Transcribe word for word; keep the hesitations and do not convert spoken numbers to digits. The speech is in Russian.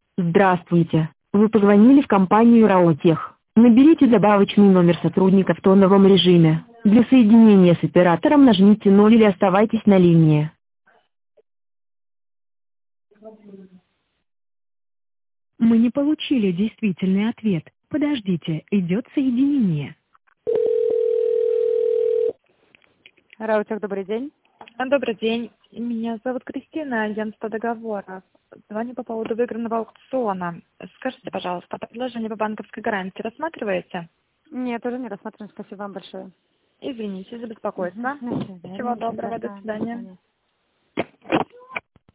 Здравствуйте. Вы позвонили в компанию Раотех. Наберите добавочный номер сотрудника в тоновом режиме. Для соединения с оператором нажмите ноль или оставайтесь на линии. Мы не получили действительный ответ. Подождите, идет соединение. Раутех, добрый день. Добрый день. Меня зовут Кристина, агентство договоров. Звоню по поводу выигранного аукциона. Скажите, пожалуйста, предложение по банковской гарантии рассматриваете? Нет, уже не рассматриваем. Спасибо вам большое. Извините за беспокойство. Мгм. До свидания. Всего доброго, до Да, до свидания. свидания.